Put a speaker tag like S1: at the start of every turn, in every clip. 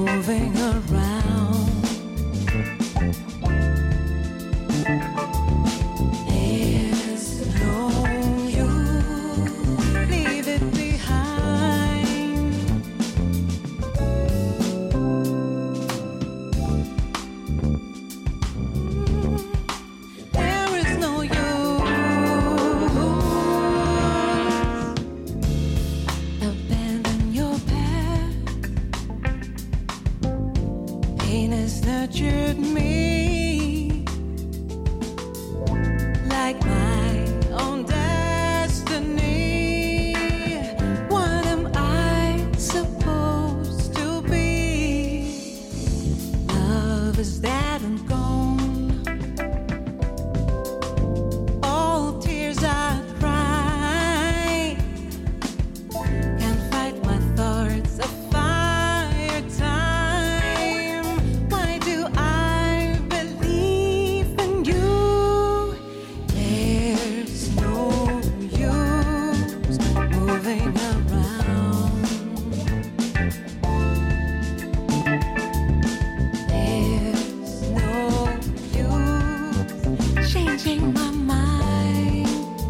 S1: moving around. There's no you, leave it behind. There is no use. Abandon your path. Pain has nurtured me like my own destiny. What am I supposed to be? Love is dead and gone. All tears I cry can't fight my thoughts of fire time. Why do I believe in you? There's no use moving around. There's no use changing my mind.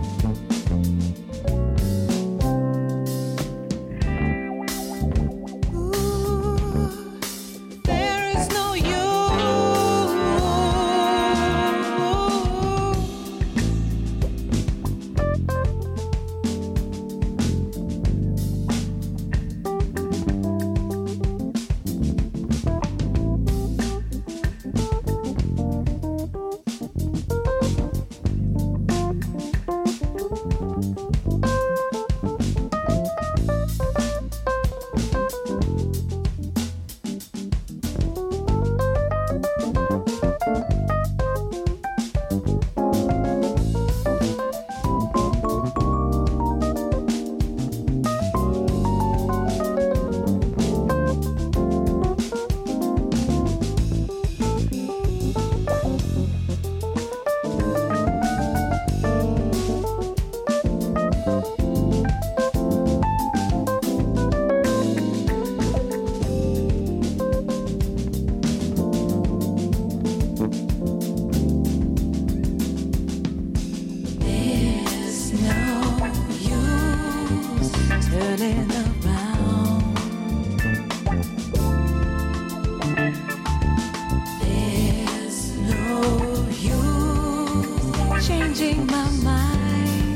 S1: Ooh, there is no use. There's no use turning around. There's no use changing my mind.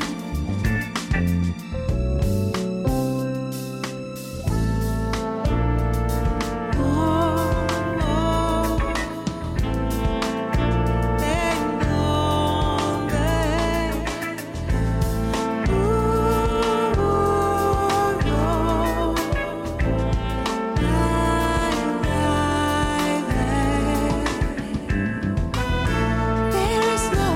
S1: There is no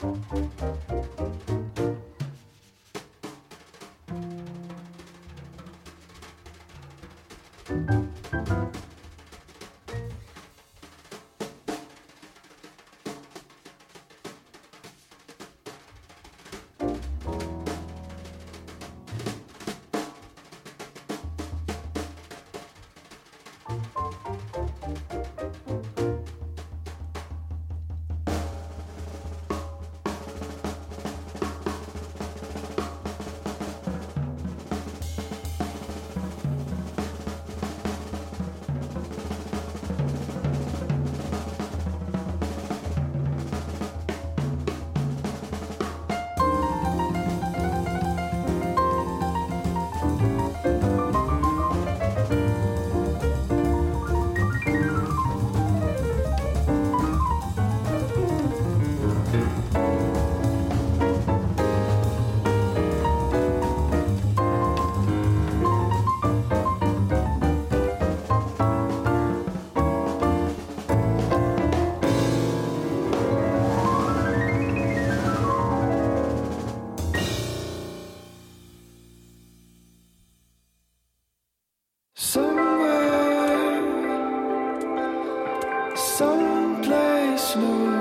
S2: Someplace new,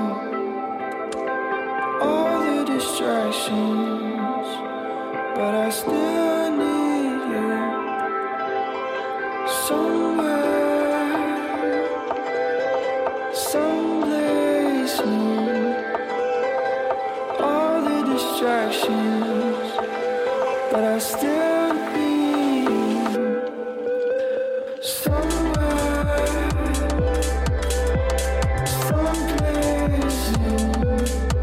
S2: all the distractions, but I still need you. Somewhere, someplace new, all the distractions, but I still need you. Somewhere, someplace new,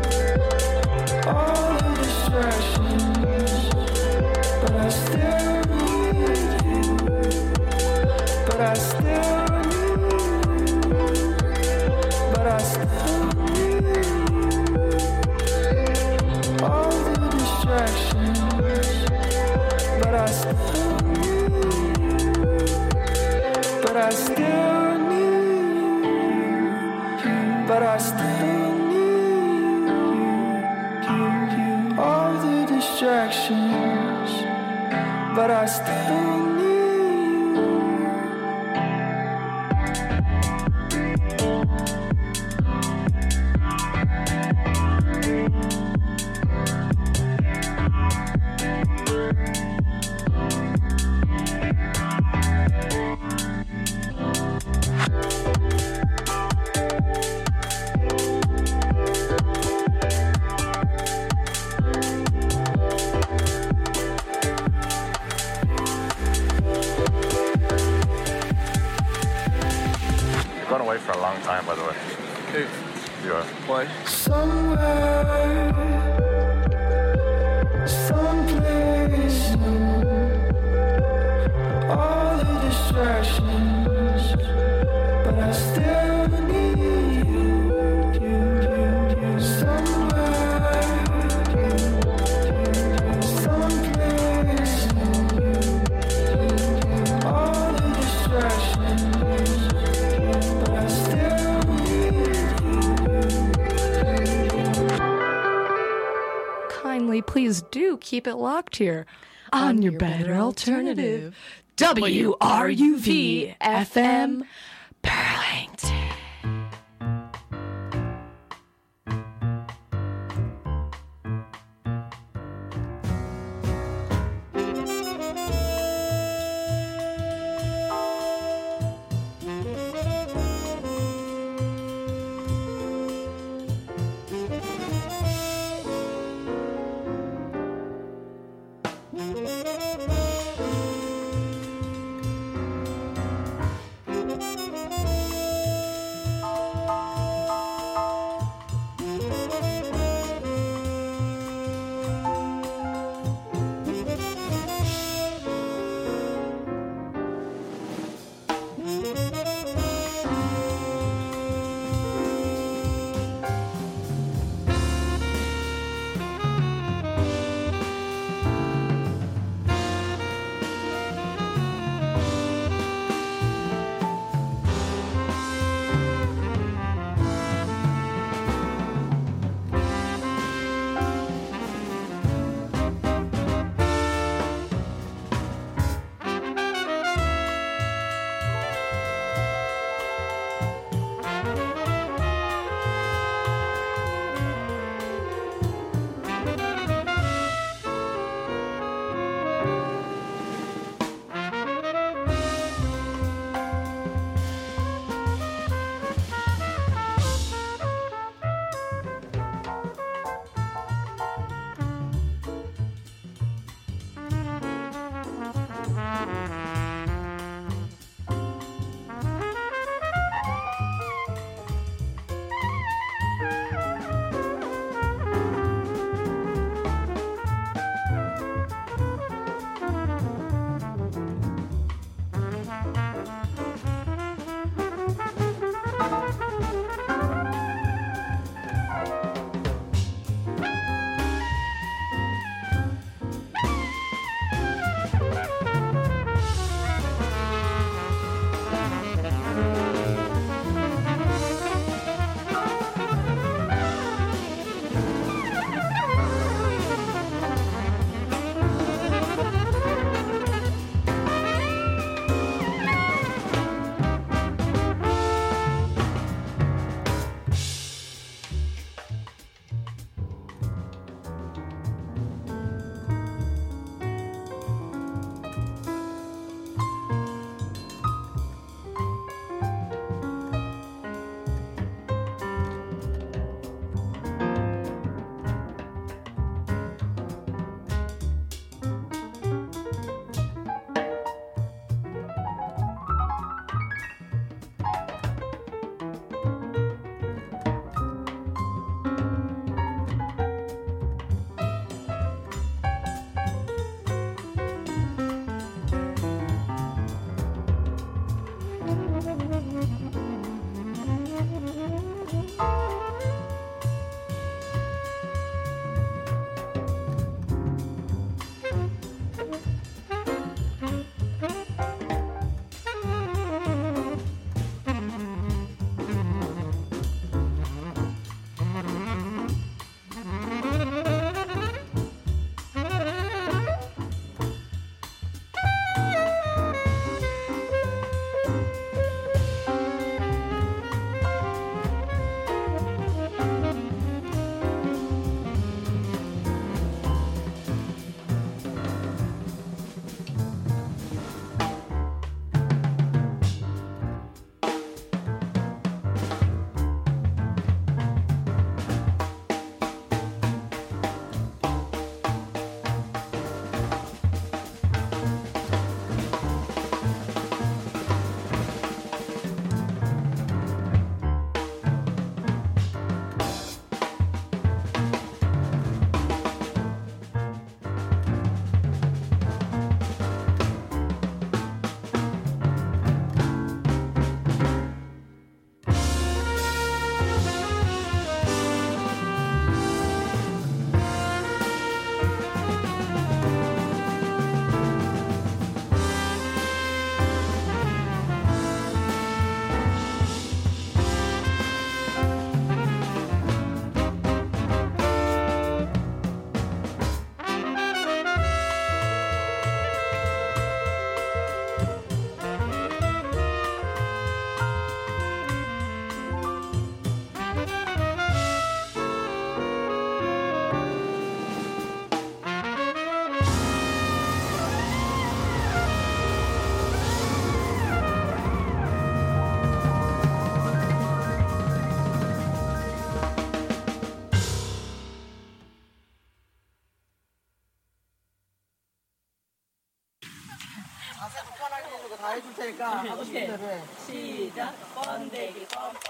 S2: all the distractions, but I still need you. But I still need you. But I still need you. All the distractions, but I still need you. But I still need you. But I still need you. All the distractions, but I still need you.
S3: Gone away for a long time, by the way.
S4: Who?
S3: You are.
S4: Why?
S2: Somewhere, someplace new, all the distractions, but I still need you. Somewhere, someplace new, all the distractions, but I still need
S5: Kindly, please do keep it locked here on your better alternative. WRUV FM Burlington.
S4: 편하게 해주고 다 해줄 테니까 하고 싶은 대로 해.
S6: 시작. 번데기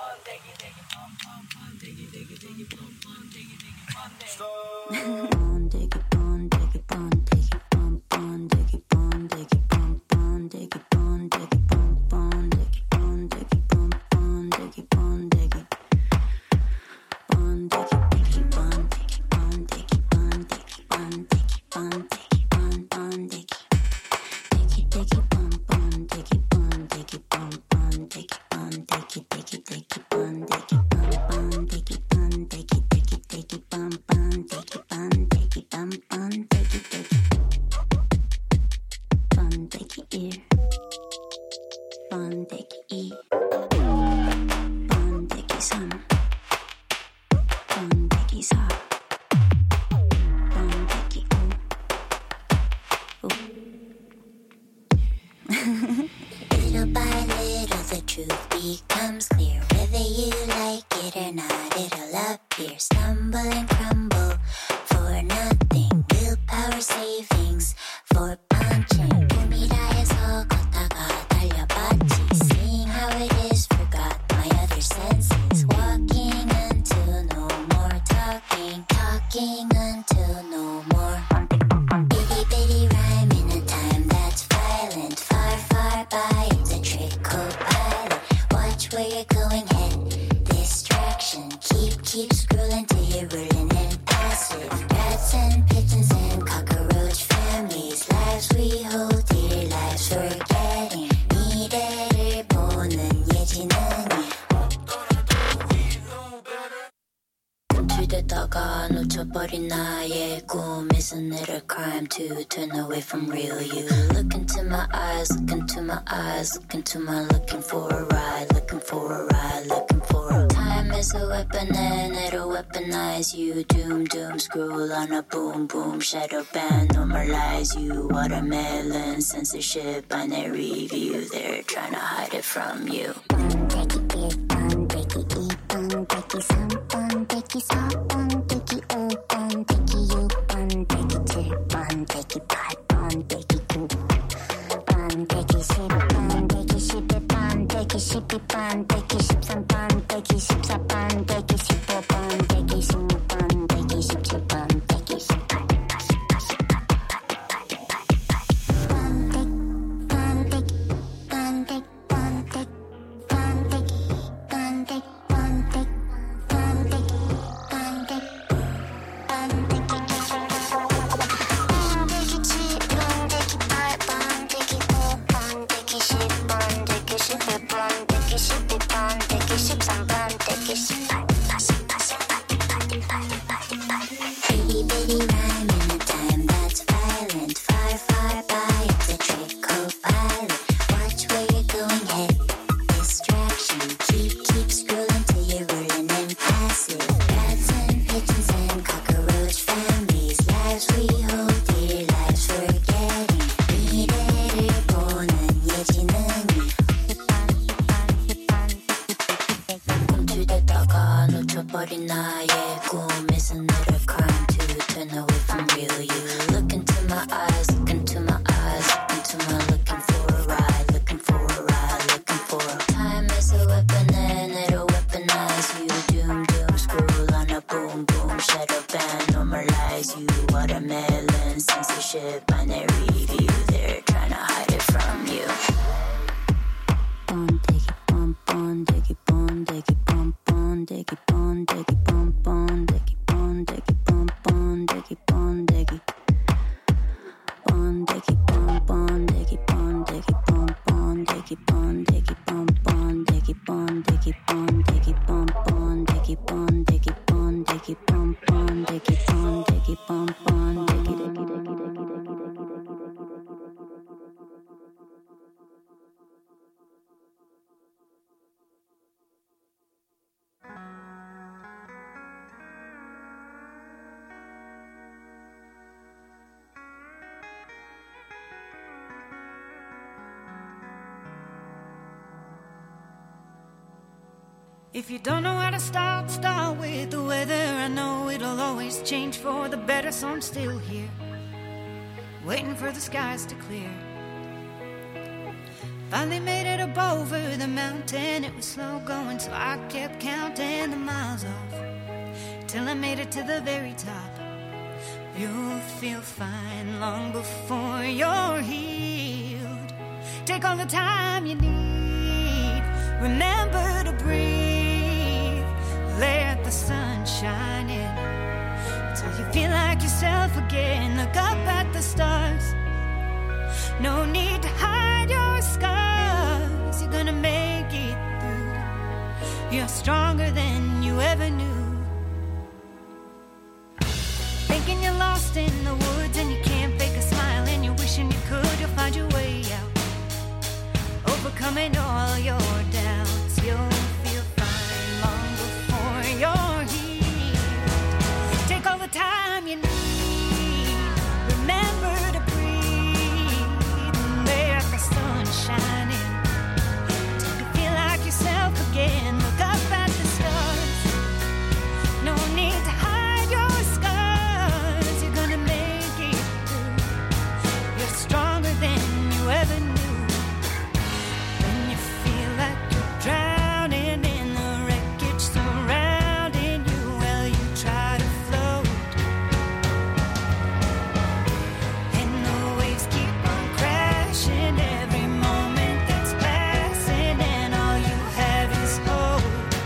S7: Little by little the truth becomes clear. Whether you like it or not, it'll appear. Stumble and crumble for nothing. Willpower savings for punching. 꿈이라해서 걷다가 달려봤지. Seeing how it is, forgot my other senses. Walking until no more talking. Talking until no more. Bitty bitty rhyme in a time that's violent. Far far by, it's a trick co-pilot. Watch where you're going, head distraction. Keep scrolling till you're ruling and passive. Rats and pigeons and cockroach families. Lives we hold dear, lives forgetting. 미래를 보는 예지는이. 들대다가 놓쳐버린 나의 꿈. Isn't it a crime to turn away from real you? Look into my eyes, look into my eyes, look into my looking for a ride, looking for a ride, looking for a time is a weapon and it'll weaponize you. Doom, scroll on a boom, boom, shadow ban, normalize you. Watermelon, censorship, binary view, they're trying to hide it from you. 번데기 3, 번데기 4, 번데기 5, 번데기 6, 번데기 7, 번데기 8, 번데기 9, 번데기 10, 번데기 11, 번데기 12, 번데기 13, 번데기 14, 번데기 15, 번데기 16, 번데기 17, 번데기 18, Bitty bitty rhyme in a time that's violent. Far far by, it's a trick co-pilot. Watch where you're going, head distraction. Keep scrolling till you're ruling and passive. Rats and pigeons and cockroach families. Lives we hold dear, lives forgetting. 미래를 보는 예지는이. 꿈틀대다가 놓쳐버린 나의 꿈. Isn't it a crime to turn away from real you? Look into my eyes, look into my eyes, look into my looking for a ride, looking for a ride, looking for a time is a weapon and it'll weaponize you. Doom, scroll on a boom, boom, shadow ban, normalize you. Watermelon, censorship, binary view, they're trying to hide it from you. 번데기 뻔, 번데기 번데기 뻔, 번데기 번데기 뻔, 번데기 번데기 뻔, 번데기 번데기 번데기 뻔, 번데기 번데기 뻔, 번데기 번데기 뻔, 번데기 번데기 번데기 뻔, 번데기 번데기 번데기 뻔, 번데기 번데기 뻔, 번데기
S1: If you don't know how to start with the weather. I know it'll always change for the better, so I'm still here, waiting for the skies to clear. Finally made it up over the mountain. It was slow going, so I kept counting the miles off till I made it to the very top. You'll feel fine long before you're healed. Take all the time you need. Remember to breathe. Let the sun shine in till you feel like yourself again. Look up at the stars. No need to hide your scars. You're gonna make it through. You're stronger than you ever knew. Thinking you're lost in the woods and you can't fake a smile and you're wishing you could. You'll find your way out. Overcoming all your doubts. You'll feel fine long before you're healed. Take all the time you need. Remember to breathe and let the sun shine in till you feel like yourself again. Look up at the stars. No need to hide your scars. You're gonna make it through. You're stronger than you ever knew. When you feel like you're drowning in the wreckage surrounding you, well, you try to float, and the waves keep on crashing every moment that's passing, and all you have is hope.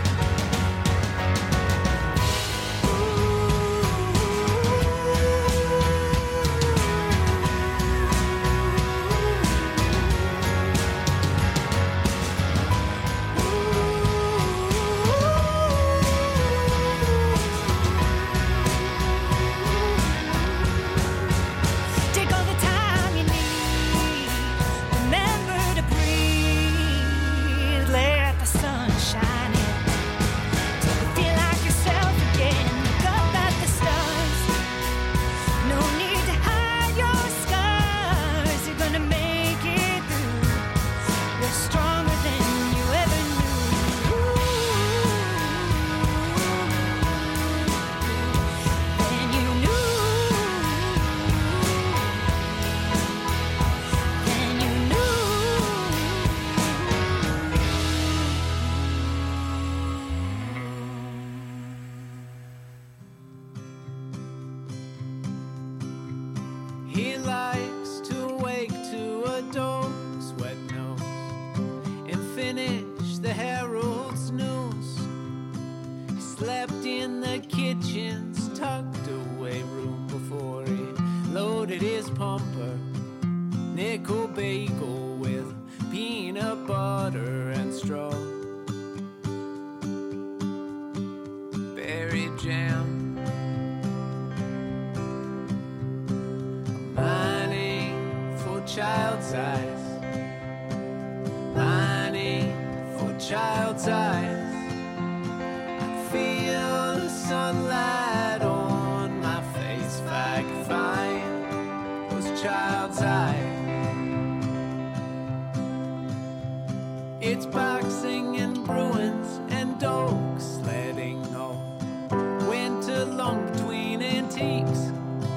S1: Take all the time you need. Remember to breathe. Let the sun shine in till you feel like yourself again. Look up at the stars. No need to hide your scars. You're gonna make it through. You're stronger than you ever knew. Than you knew. Than you knew.
S8: He likes to wake to a dog's wet nose and finish the Herald's news. He slept in the kitchen's tucked away room before he loaded his pumper. Nickel bagel with peanut butter and straw. Berry jam. Mining for child's eyes. Mining for child's eyes. I feel the sunlight on my face if I could find those child's eyes. It's boxing and Bruins and dog sledding all winter long between antiques.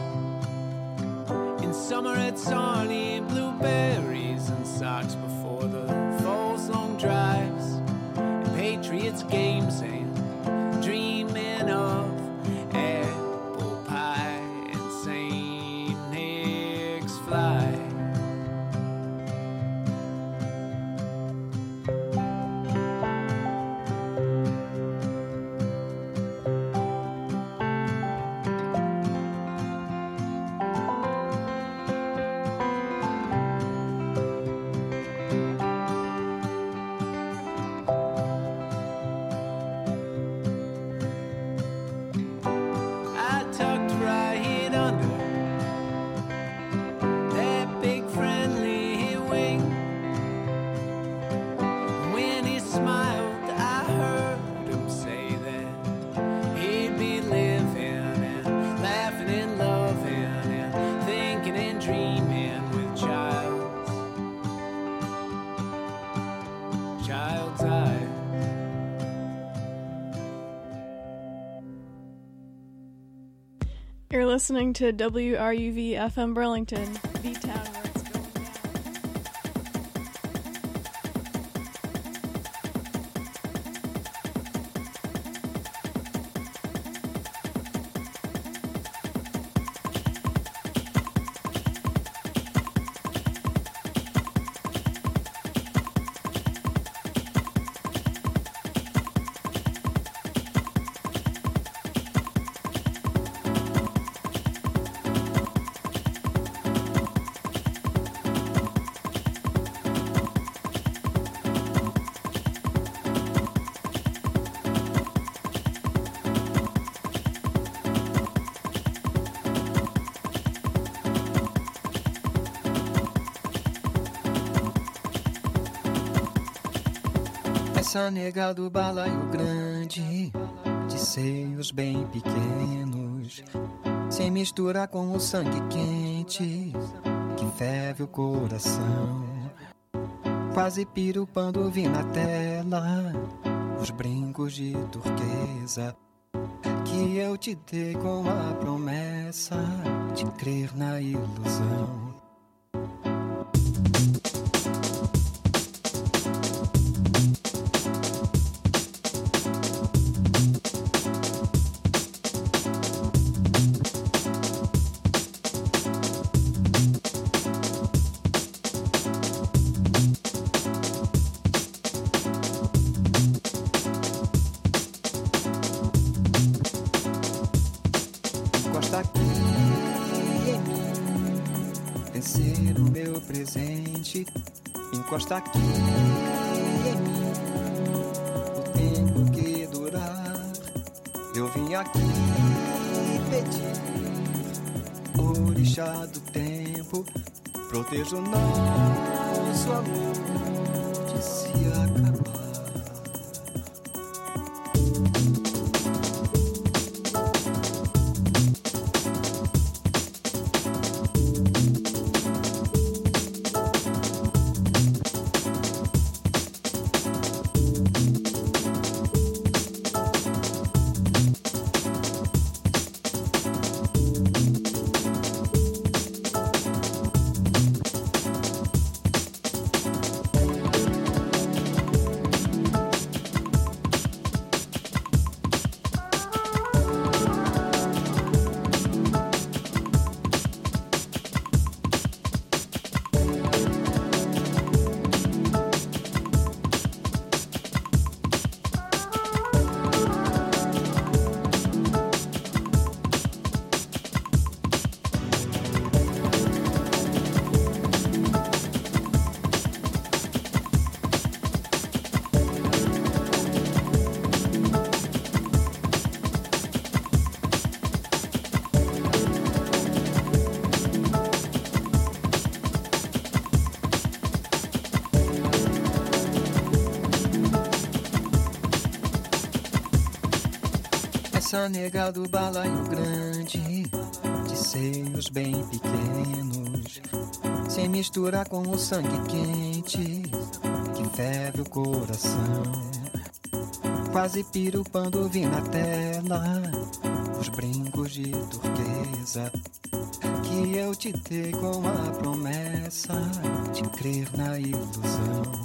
S8: In summer it's Arnie, blueberries and socks before the fall's long drives. And Patriots games and dreaming of apple pie and St. Nick's fly. I tucked right under that big friendly wing. When he smiled, I heard him say that he'd be living and laughing and loving and thinking and dreaming with child's eyes.
S9: You're listening to WRUV FM Burlington, the town where it's going down.
S2: Essa nega do balaio grande, de seios bem pequenos, sem mistura com o sangue quente que ferve o coração. Quase pirupando vi na tela os brincos de turquesa que eu te dei com a promessa de crer na ilusão. Encosta aqui em mim, o tempo que durar. Eu vim aqui pedir, orixá do tempo, proteja o nosso amor de se acabar. Essa nega do balaio grande, de seios bem pequenos, sem mistura com o sangue quente que ferve o coração. Quase pirupando vi na tela os brincos de turquesa que eu te dei com a promessa de crer na ilusão.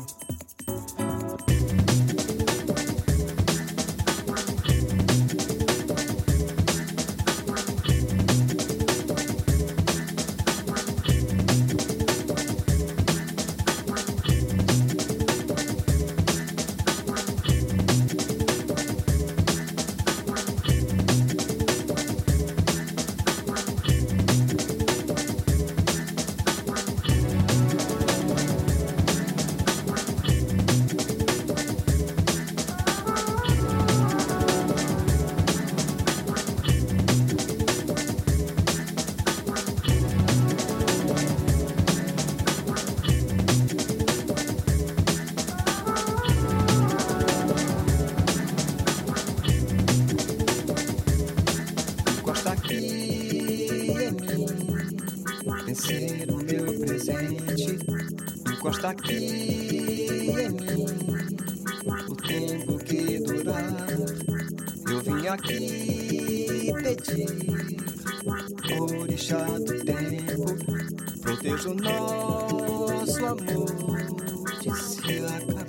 S2: Encosta aqui em mim, o tempo que durar. Eu vim aqui pedir, orixá do tempo, proteja o nosso amor de se acabar.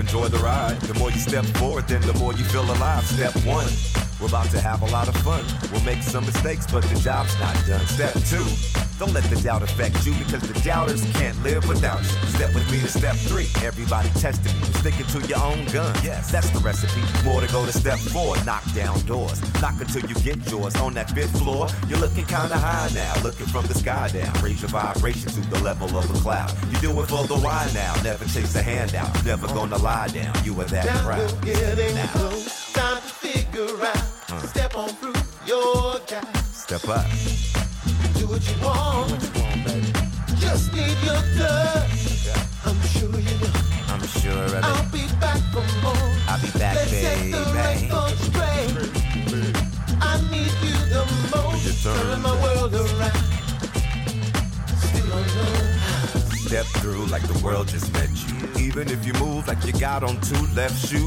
S9: enjoy the ride. The more you step forward, then the more you feel alive. Step 1, we're about to have a lot of fun. We'll make some mistakes, but the job's not done. Step 2, don't let the doubt affect you, because the doubters can't live without you. Step with me to step 3, everybody testing you. Sticking to your own gun, yes, that's the recipe. More to go to step 4, knock down doors. Knock until you get yours. On that 5th floor, you're looking kinda high now. Looking from the sky down. Raise your vibration to the level of a cloud. You do it for the why now. Never chase a handout. Never gonna lie down. You are that proud. Now.
S10: Time to figure out. Step on through your guide.
S9: Step up.
S10: Do what you want, baby. Just need your touch. I'm sure you know.
S9: I'm sure of it.
S10: I'll be back for more.
S9: I'll be back,
S10: Let's
S9: baby.
S10: set the record straight. I need you the most. Turn my world around. Still don't know how.
S9: Step through like the world just met you. Even if you move like you got on 2 left shoes.